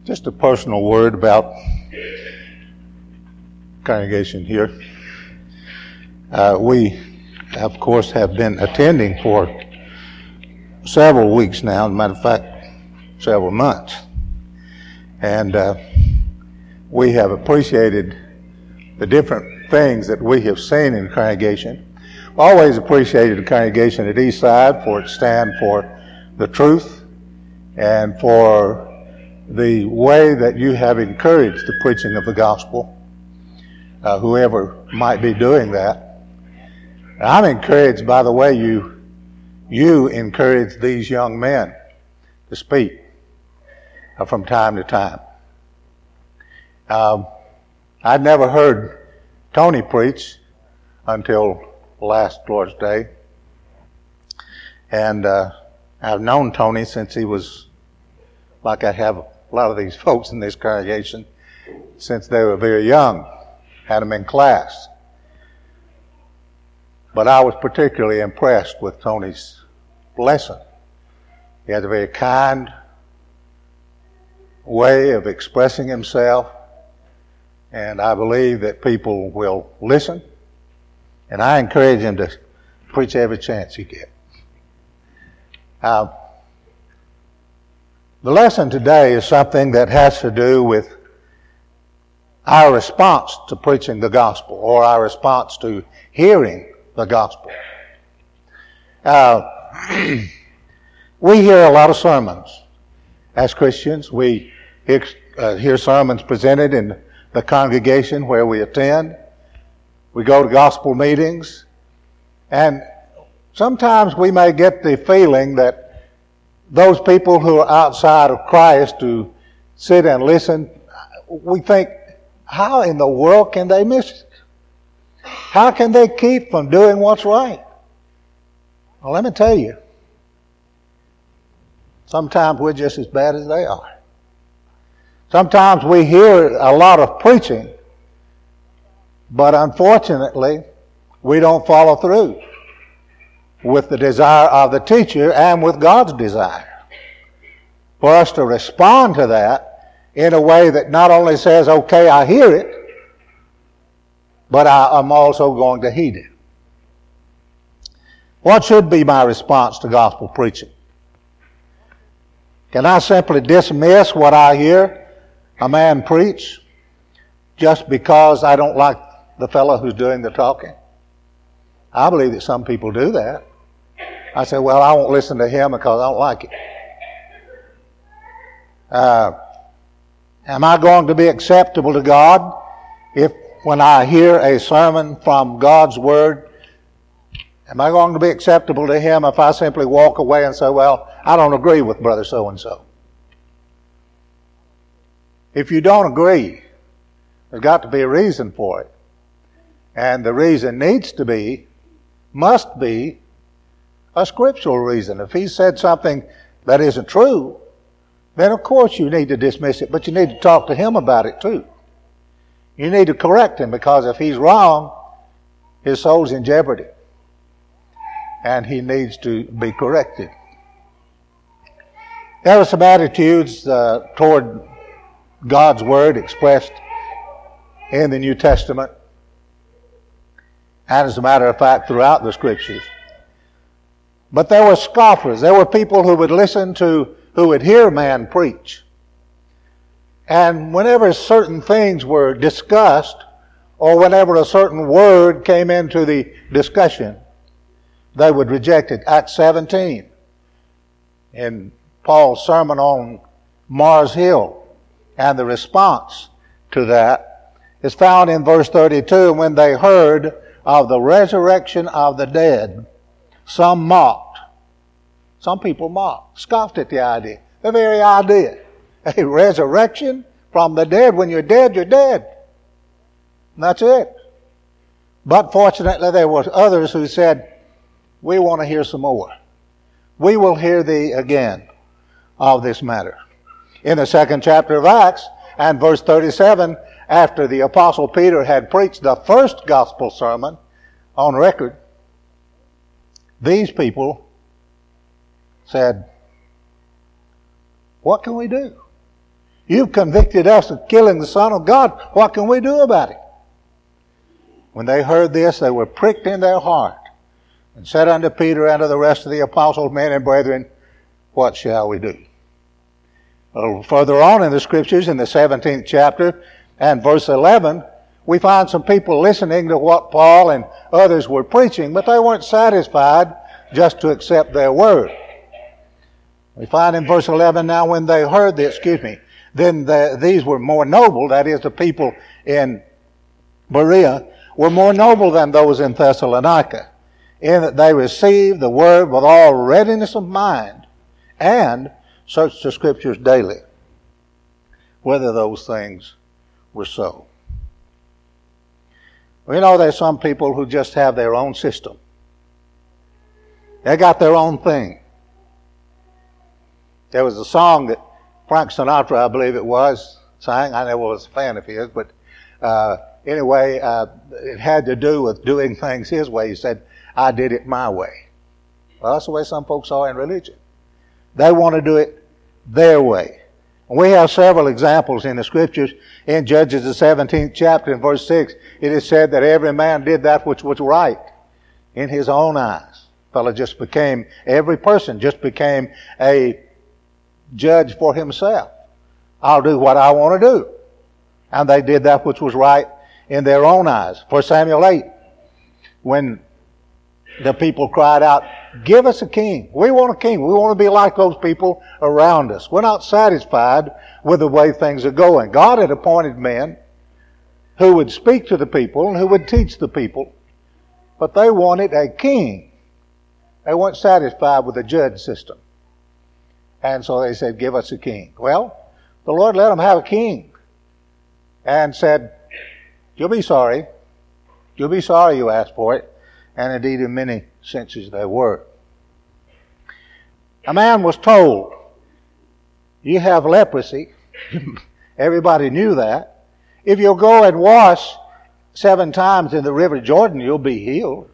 Just a personal word about congregation here. We, of course, have been attending for several weeks now, as a matter of fact, several months. And we have appreciated the different things that we have seen in congregation. We always appreciated the congregation at Eastside for its stand for the truth and for the way that you have encouraged the preaching of the gospel, whoever might be doing that. I'm encouraged by the way you encourage these young men to speak from time to time. I'd never heard Tony preach until last Lord's Day, and I've known Tony since he was, like I have a lot of these folks in this congregation, since they were very young, had them in class. But I was particularly impressed with Tony's lesson. He has a very kind way of expressing himself, and I believe that people will listen, and I encourage him to preach every chance you get. The lesson today is something that has to do with our response to preaching the gospel, or our response to hearing the gospel. We hear a lot of sermons as Christians. We hear sermons presented in the congregation where we attend. We go to gospel meetings, and sometimes we may get the feeling that those people who are outside of Christ who sit and listen, we think, how in the world can they miss it? How can they keep from doing what's right? Well, let me tell you, sometimes we're just as bad as they are. Sometimes we hear a lot of preaching, but unfortunately, we don't follow through with the desire of the teacher and with God's desire for us to respond to that in a way that not only says, okay, I hear it, but I'm also going to heed it. What should be my response to gospel preaching? Can I simply dismiss what I hear a man preach just because I don't like the fellow who's doing the talking? I believe that some people do that. I say, well, I won't listen to him because I don't like it. Am I going to be acceptable to God if when I hear a sermon from God's Word, am I going to be acceptable to Him if I simply walk away and say, well, I don't agree with brother so-and-so? If you don't agree, there's got to be a reason for it. And the reason must be a scriptural reason. If he said something that isn't true, then of course you need to dismiss it, but you need to talk to him about it too. You need to correct him, because if he's wrong, his soul's in jeopardy, and he needs to be corrected. There are some attitudes toward God's Word expressed in the New Testament, and as a matter of fact, throughout the Scriptures. But there were scoffers. There were people who would hear a man preach. And whenever certain things were discussed, or whenever a certain word came into the discussion, they would reject it. Acts 17, in Paul's sermon on Mars Hill, and the response to that is found in verse 32. When they heard of the resurrection of the dead, some mocked. Some people mocked, scoffed at the idea. The very idea. A resurrection from the dead. When you're dead, you're dead. And that's it. But fortunately, there were others who said, we want to hear some more. We will hear thee again of this matter. In the second chapter of Acts, and verse 37, after the Apostle Peter had preached the first gospel sermon on record, these people said, what can we do? You've convicted us of killing the Son of God. What can we do about it? When they heard this, they were pricked in their heart and said unto Peter and to the rest of the apostles, men and brethren, what shall we do? A little further on in the Scriptures, in the 17th chapter and verse 11, we find some people listening to what Paul and others were preaching, but they weren't satisfied just to accept their word. We find in verse 11, now when they heard this, then these were more noble, that is, the people in Berea were more noble than those in Thessalonica, in that they received the word with all readiness of mind and searched the Scriptures daily, whether those things were so. We know there's some people who just have their own system. They got their own thing. There was a song that Frank Sinatra, I believe it was, sang. I never was a fan of his, but anyway, it had to do with doing things his way. He said, I did it my way. Well, that's the way some folks are in religion. They want to do it their way. And we have several examples in the Scriptures. In Judges, the 17th chapter, in verse 6, it is said that every man did that which was right in his own eyes. Every person just became a judge for himself. I'll do what I want to do. And they did that which was right in their own eyes. For Samuel 8, when the people cried out, give us a king. We want a king. We want to be like those people around us. We're not satisfied with the way things are going. God had appointed men who would speak to the people and who would teach the people, but they wanted a king. They weren't satisfied with the judge system. And so they said, give us a king. Well, the Lord let them have a king and said, you'll be sorry. You'll be sorry you asked for it. And indeed, in many senses, they were. A man was told, you have leprosy. Everybody knew that. If you'll go and wash 7 times in the River Jordan, you'll be healed.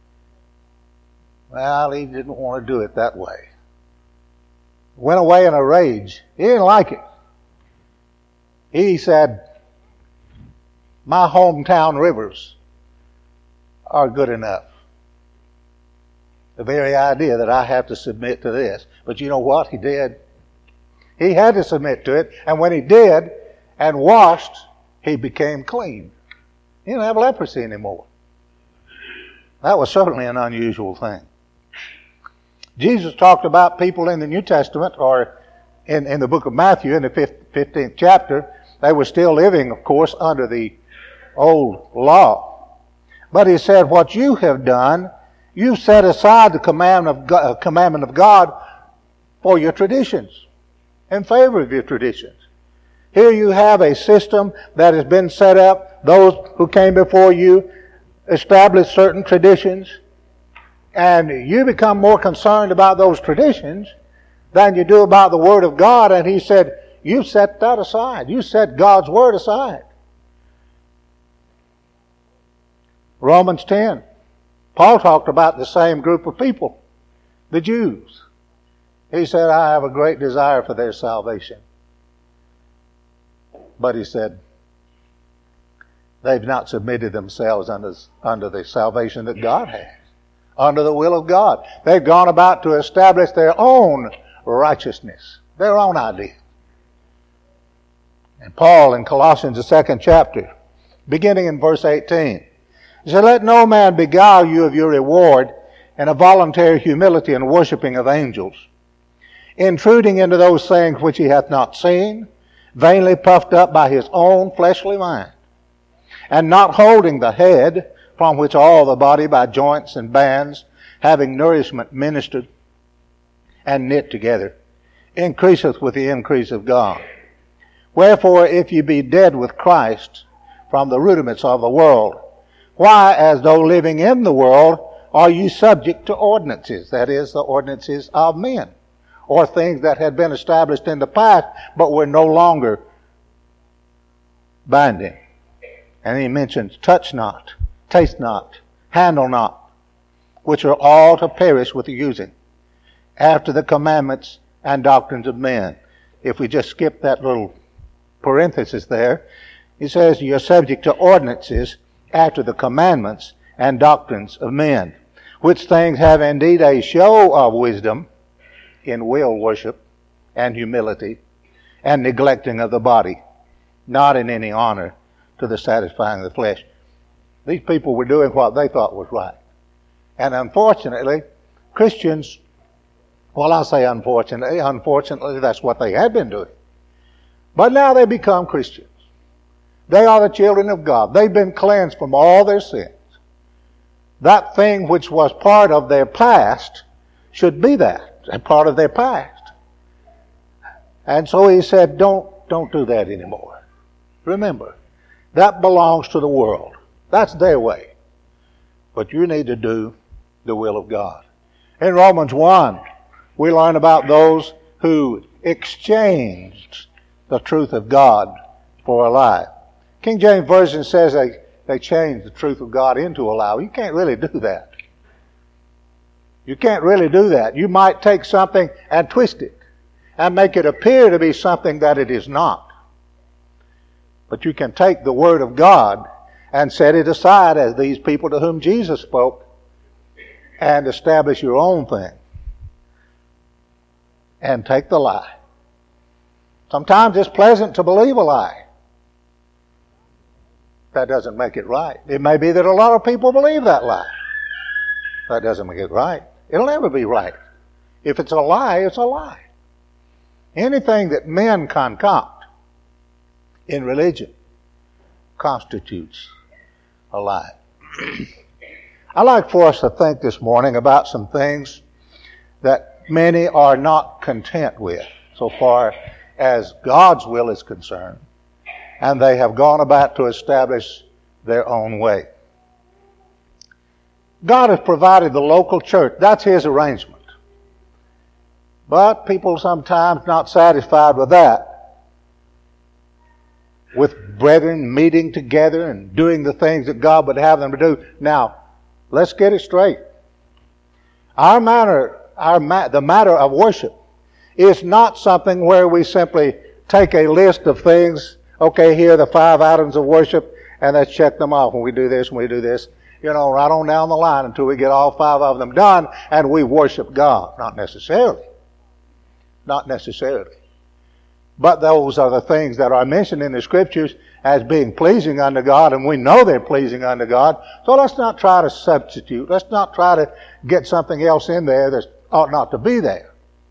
Well, he didn't want to do it that way. Went away in a rage. He didn't like it. He said, my hometown rivers are good enough. The very idea that I have to submit to this. But you know what? He did. He had to submit to it. And when he did and washed, he became clean. He didn't have leprosy anymore. That was certainly an unusual thing. Jesus talked about people in the New Testament, or in the book of Matthew, in the 15th chapter. They were still living, of course, under the old law. But he said, what you have done, you set aside the commandment of God for your traditions, in favor of your traditions. Here you have a system that has been set up. Those who came before you established certain traditions, and you become more concerned about those traditions than you do about the Word of God. And he said, you set that aside. You set God's Word aside. Romans 10. Paul talked about the same group of people, the Jews. He said, I have a great desire for their salvation. But he said, they've not submitted themselves under the salvation that God has, under the will of God. They've gone about to establish their own righteousness, their own idea. And Paul in Colossians, the 2nd chapter, beginning in verse 18, he said, let no man beguile you of your reward in a voluntary humility and worshiping of angels, intruding into those things which he hath not seen, vainly puffed up by his own fleshly mind, and not holding the head, from which all the body by joints and bands, having nourishment ministered and knit together, increaseth with the increase of God. Wherefore, if ye be dead with Christ from the rudiments of the world, why, as though living in the world, are you subject to ordinances, that is, the ordinances of men, or things that had been established in the past, but were no longer binding? And he mentions, touch not, taste not, handle not, which are all to perish with the using, after the commandments and doctrines of men. If we just skip that little parenthesis there. He says, you're subject to ordinances after the commandments and doctrines of men, which things have indeed a show of wisdom in will worship and humility and neglecting of the body, not in any honor to the satisfying of the flesh. These people were doing what they thought was right. And unfortunately, Christians, well, I'll say unfortunately, that's what they had been doing. But now they become Christians. They are the children of God. They've been cleansed from all their sins. That thing which was part of their past should be that, a part of their past. And so he said, don't do that anymore. Remember, that belongs to the world. That's their way. But you need to do the will of God. In Romans 1, we learn about those who exchanged the truth of God for a lie. King James Version says they changed the truth of God into a lie. You can't really do that. You can't really do that. You might take something and twist it and make it appear to be something that it is not. But you can take the Word of God and set it aside, as these people to whom Jesus spoke, and establish your own thing. And take the lie. Sometimes it's pleasant to believe a lie. That doesn't make it right. It may be that a lot of people believe that lie. That doesn't make it right. It'll never be right. If it's a lie, it's a lie. Anything that men concoct in religion constitutes a lie. I'd like for us to think this morning about some things that many are not content with so far as God's will is concerned, and they have gone about to establish their own way. God has provided the local church. That's His arrangement. But people sometimes not satisfied with that, with brethren meeting together and doing the things that God would have them to do. Now, let's get it straight. The matter of worship is not something where we simply take a list of things. Okay, here are the 5 items of worship, and let's check them off. When we do this, and we do this, right on down the line until we get all 5 of them done, and we worship God. Not necessarily. Not necessarily. But those are the things that are mentioned in the Scriptures as being pleasing unto God, and we know they're pleasing unto God. So let's not try to substitute. Let's not try to get something else in there that ought not to be there.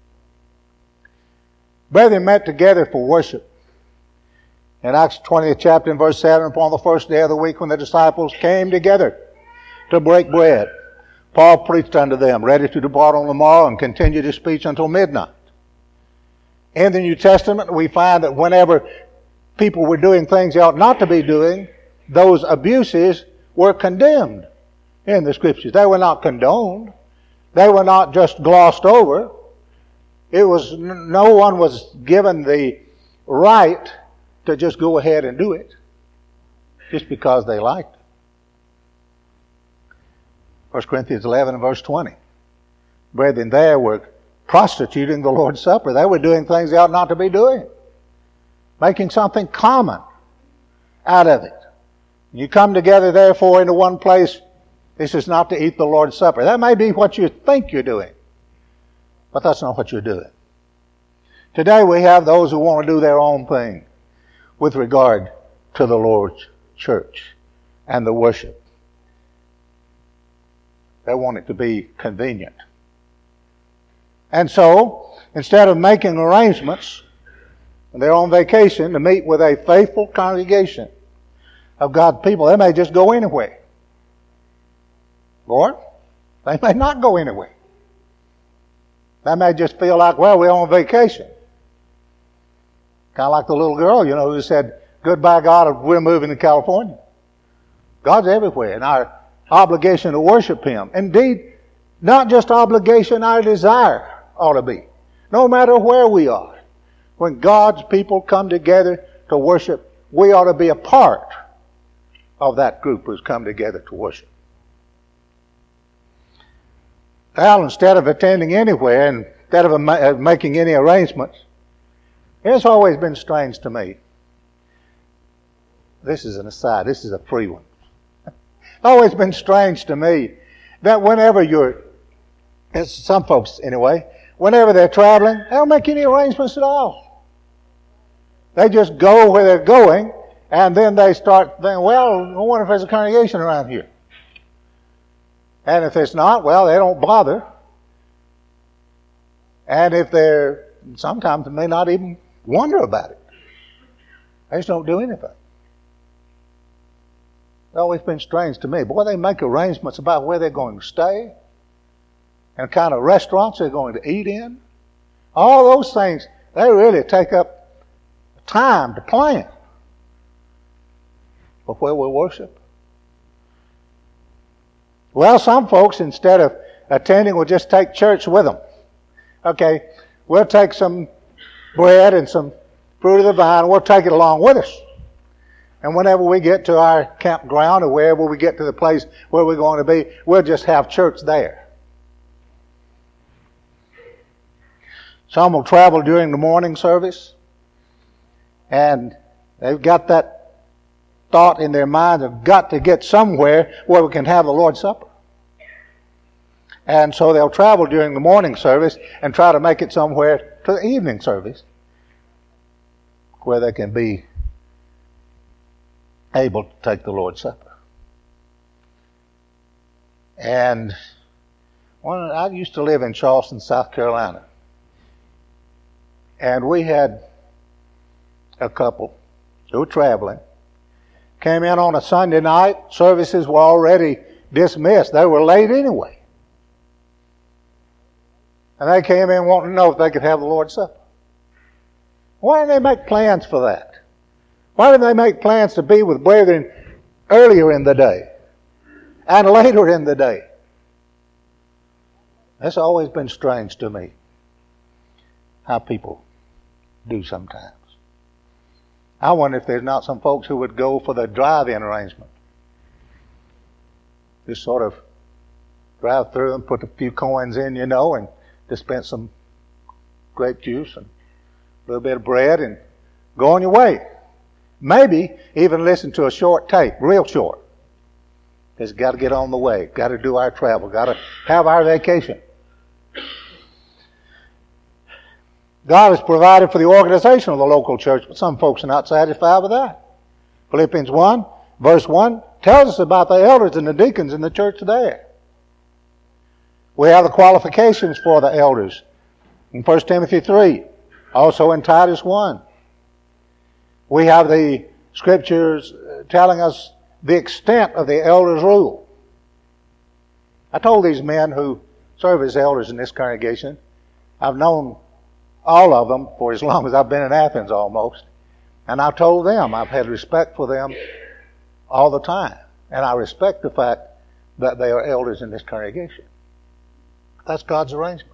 Brethren met together for worship. In Acts 20th chapter and verse 7, upon the first day of the week when the disciples came together to break bread, Paul preached unto them, ready to depart on the morrow, and continued his speech until midnight. In the New Testament, we find that whenever people were doing things they ought not to be doing, those abuses were condemned in the Scriptures. They were not condoned. They were not just glossed over. No one was given the right to just go ahead and do it just because they liked it. 1 Corinthians 11 and verse 20. Brethren there were prostituting the Lord's Supper. They were doing things they ought not to be doing. Making something common out of it. You come together therefore into one place. This is not to eat the Lord's Supper. That may be what you think you're doing, but that's not what you're doing. Today we have those who want to do their own thing with regard to the Lord's church and the worship. They want it to be convenient. And so, instead of making arrangements when they're on vacation to meet with a faithful congregation of God's people, they may just go anywhere. Or they may not go anywhere. They may just feel like, well, we're on vacation. Kind of like the little girl, who said, goodbye, God, we're moving to California. God's everywhere, and our obligation to worship Him. Indeed, not just obligation, our desire ought to be. No matter where we are, when God's people come together to worship, we ought to be a part of that group who's come together to worship. Well, instead of attending anywhere, instead of making any arrangements, it's always been strange to me this is an aside. This is a free one. It's always been strange to me that whenever some folks anyway, whenever they're traveling, they don't make any arrangements at all. They just go where they're going, and then they start thinking, well, I wonder if there's a congregation around here. And if there's not, well, they don't bother. And if they're, sometimes they may not even wonder about it. They just don't do anything. It's always been strange to me. Boy, they make arrangements about where they're going to stay and kind of restaurants they're going to eat in. All those things, they really take up time to plan for where we worship. Well, some folks, instead of attending, will just take church with them. Okay, we'll take some bread and some fruit of the vine, we'll take it along with us. And whenever we get to our campground or wherever we get to the place where we're going to be, we'll just have church there. Some will travel during the morning service, and they've got that thought in their mind, they've got to get somewhere where we can have the Lord's Supper. And so they'll travel during the morning service and try to make it somewhere to the evening service where they can be able to take the Lord's Supper. And I used to live in Charleston, South Carolina. And we had a couple who were traveling. Came in on a Sunday night. Services were already dismissed. They were late anyway. And they came in wanting to know if they could have the Lord's Supper. Why didn't they make plans for that? Why didn't they make plans to be with brethren earlier in the day and later in the day? That's always been strange to me, how people do sometimes. I wonder if there's not some folks who would go for the drive-in arrangement. Just sort of drive through and put a few coins in, and dispense some grape juice and a little bit of bread and go on your way. Maybe even listen to a short tape, real short. Because got to get on the way, got to do our travel, got to have our vacation. God has provided for the organization of the local church, but some folks are not satisfied with that. Philippians 1, verse 1, tells us about the elders and the deacons in the church there. We have the qualifications for the elders in 1 Timothy 3, also in Titus 1. We have the scriptures telling us the extent of the elders' rule. I told these men who serve as elders in this congregation, I've known all of them for as long as I've been in Athens almost, and I told them I've had respect for them all the time, and I respect the fact that they are elders in this congregation. That's God's arrangement.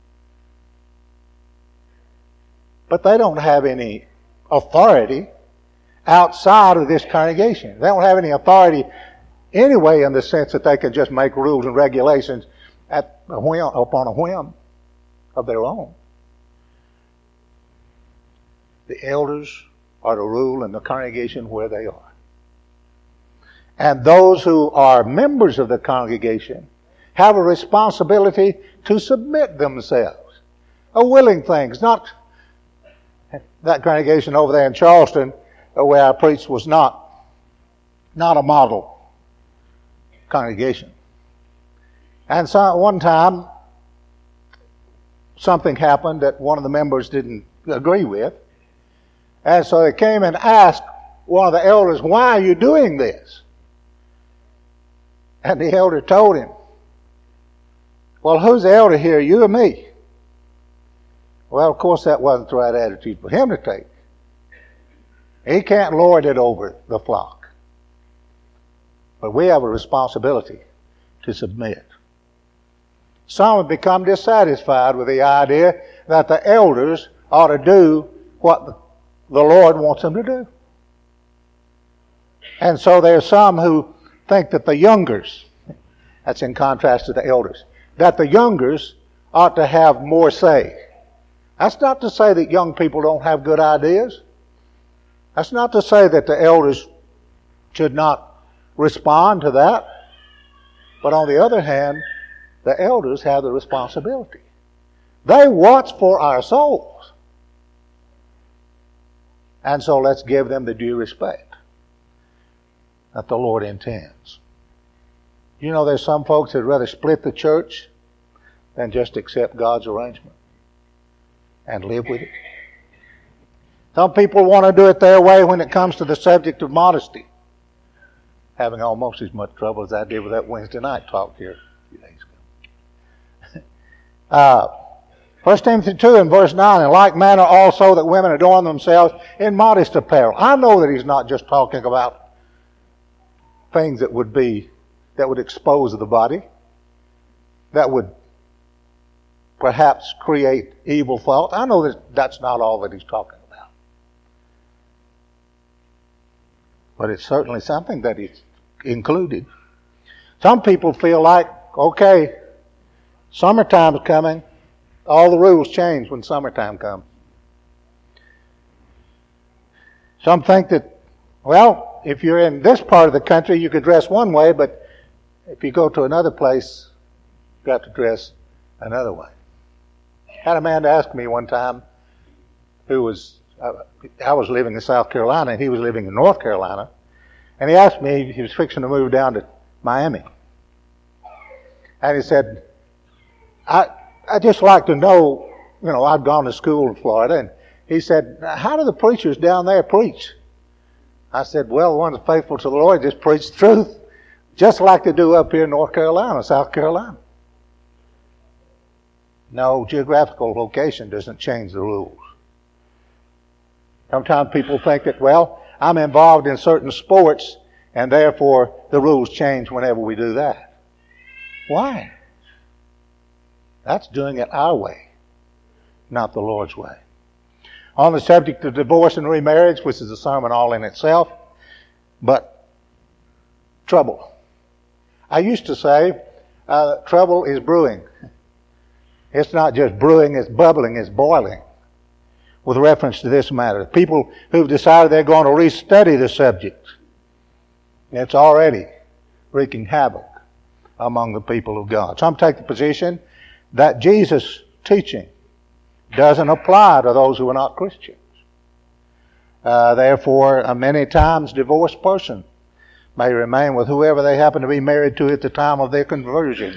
But they don't have any authority outside of this congregation. They don't have any authority anyway in the sense that they can just make rules and regulations upon a whim of their own. The elders are to rule in the congregation where they are. And those who are members of the congregation have a responsibility to submit themselves. A willing thing. It's not that congregation over there in Charleston where I preached was not a model congregation. And so one time something happened that one of the members didn't agree with. And so they came and asked one of the elders, "Why are you doing this?" And the elder told him, "Well, who's the elder here, you or me?" Well, of course, that wasn't the right attitude for him to take. He can't lord it over the flock. But we have a responsibility to submit. Some have become dissatisfied with the idea that the elders ought to do what the Lord wants them to do. And so there are some who think that the youngers, that's in contrast to the elders, that the youngers ought to have more say. That's not to say that young people don't have good ideas. That's not to say that the elders should not respond to that. But on the other hand, the elders have the responsibility. They watch for our souls. And so let's give them the due respect that the Lord intends. You know, there's some folks that would rather split the church than just accept God's arrangement and live with it. Some people want to do it their way when it comes to the subject of modesty. Having almost as much trouble as I did with that Wednesday night talk here a few days ago. 1 Timothy 2 and verse 9, in like manner also that women adorn themselves in modest apparel. I know that he's not just talking about things that would expose the body, that would perhaps create evil thought. I know that that's not all that he's talking about. But it's certainly something that is included. Some people feel like, okay, summertime is coming. All the rules change when summertime comes. Some think that, well, if you're in this part of the country, you could dress one way, but if you go to another place, you've got to dress another way. I had a man ask me one time I was living in South Carolina and he was living in North Carolina, and he asked me, he was fixing to move down to Miami. And he said, I just like to know, I'd gone to school in Florida, and he said, how do the preachers down there preach? I said, well, the ones faithful to the Lord just preach the truth, just like they do up here in North Carolina, South Carolina. No, geographical location doesn't change the rules. Sometimes people think that, well, I'm involved in certain sports, and therefore the rules change whenever we do that. Why? That's doing it our way, not the Lord's way. On the subject of divorce and remarriage, which is a sermon all in itself, but trouble. I used to say, trouble is brewing. It's not just brewing, it's bubbling, it's boiling. With reference to this matter. People who've decided they're going to restudy the subject, it's already wreaking havoc among the people of God. Some take the position that Jesus' teaching doesn't apply to those who are not Christians. Therefore, many times divorced person may remain with whoever they happen to be married to at the time of their conversion.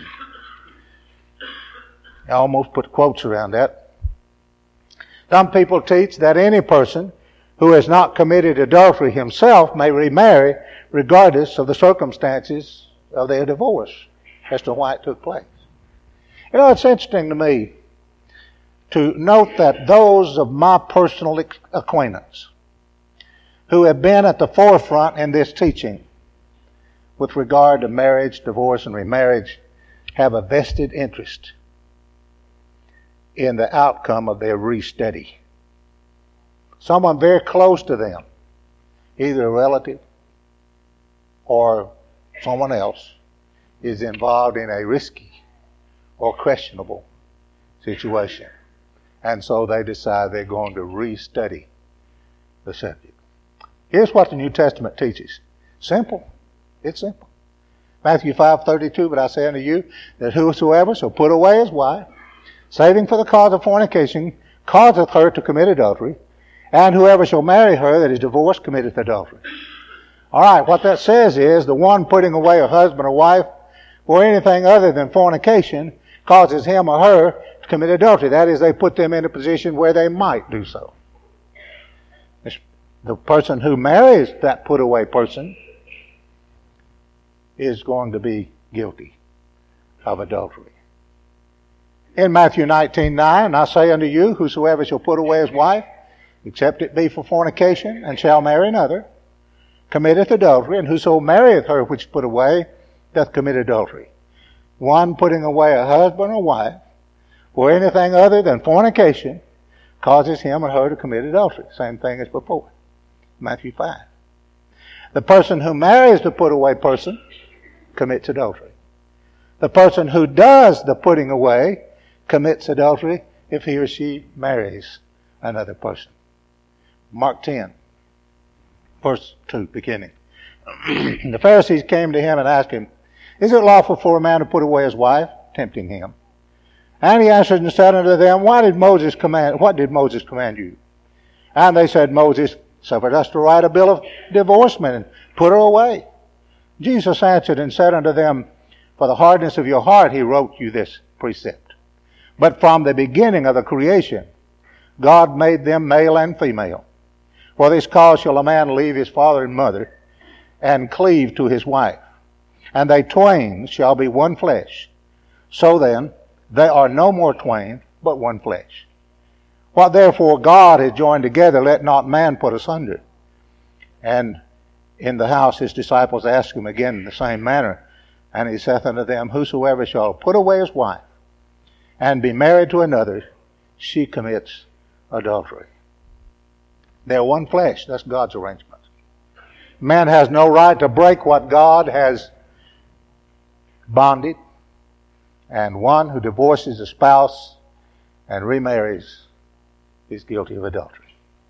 I almost put quotes around that. Some people teach that any person who has not committed adultery himself may remarry regardless of the circumstances of their divorce as to why it took place. It's interesting to me to note that those of my personal acquaintance who have been at the forefront in this teaching with regard to marriage, divorce, and remarriage have a vested interest in the outcome of their restudy. Someone very close to them, either a relative or someone else, is involved in a risky or questionable situation. And so they decide they're going to restudy the subject. Here's what the New Testament teaches. Simple. It's simple. Matthew 5:32, but I say unto you that whosoever shall put away his wife, saving for the cause of fornication, causeth her to commit adultery, and whoever shall marry her that is divorced committeth adultery. All right, what that says is the one putting away a husband or wife for anything other than fornication causes him or her to commit adultery. That is, they put them in a position where they might do so. The person who marries that put away person is going to be guilty of adultery. In Matthew 19:9, I say unto you, whosoever shall put away his wife, except it be for fornication, and shall marry another, committeth adultery, and whoso marrieth her which is put away doth commit adultery. One putting away a husband or wife for anything other than fornication causes him or her to commit adultery. Same thing as before. Matthew 5. The person who marries the put away person commits adultery. The person who does the putting away commits adultery if he or she marries another person. Mark 10, verse 2, beginning. The Pharisees came to him and asked him, "Is it lawful for a man to put away his wife?" Tempting him. And he answered and said unto them, what did Moses command you? And they said, Moses suffered us to write a bill of divorcement and put her away. Jesus answered and said unto them, for the hardness of your heart he wrote you this precept. But from the beginning of the creation, God made them male and female. For this cause shall a man leave his father and mother, and cleave to his wife, and they twain shall be one flesh. So then, they are no more twain, but one flesh. What therefore God has joined together, let not man put asunder. And in the house his disciples asked him again in the same manner. And he saith unto them, whosoever shall put away his wife, and be married to another, she commits adultery. They're one flesh. That's God's arrangement. Man has no right to break what God has bonded. And one who divorces a spouse and remarries is guilty of adultery.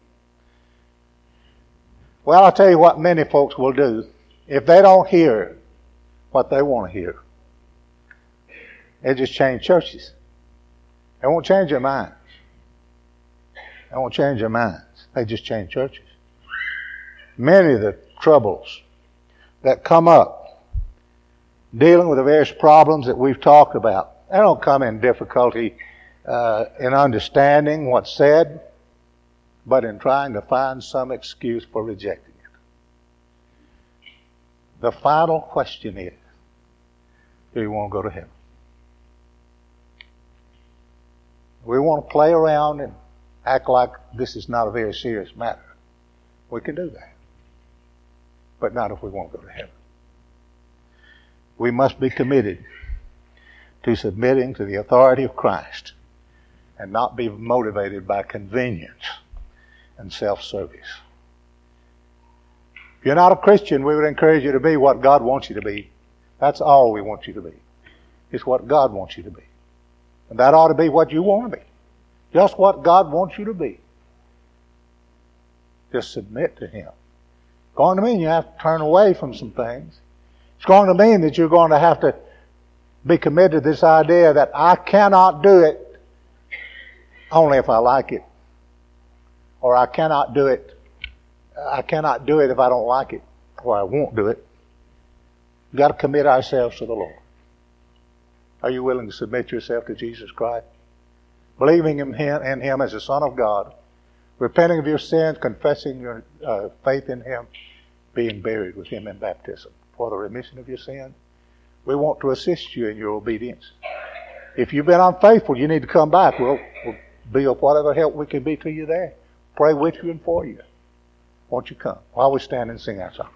Well, I'll tell you what many folks will do. If they don't hear what they want to hear, they just change churches. They won't change their minds. They won't change their minds. They just change churches. Many of the troubles that come up dealing with the various problems that we've talked about, they don't come in difficulty in understanding what's said, but in trying to find some excuse for rejecting it. The final question is, do you want to go to heaven? We want to play around and act like this is not a very serious matter. We can do that. But not if we want to go to heaven. We must be committed to submitting to the authority of Christ and not be motivated by convenience and self-service. If you're not a Christian, we would encourage you to be what God wants you to be. That's all we want you to be. It's what God wants you to be. And that ought to be what you want to be. Just what God wants you to be. Just submit to Him. It's going to mean you have to turn away from some things. It's going to mean that you're going to have to be committed to this idea that I cannot do it only if I like it. Or I cannot do it if I don't like it. Or I won't do it. We've got to commit ourselves to the Lord. Are you willing to submit yourself to Jesus Christ? Believing in Him as the Son of God, repenting of your sins, confessing your faith in Him, being buried with Him in baptism for the remission of your sins. We want to assist you in your obedience. If you've been unfaithful, you need to come back. We'll be of whatever help we can be to you there. Pray with you and for you. Won't you come while we stand and sing our song?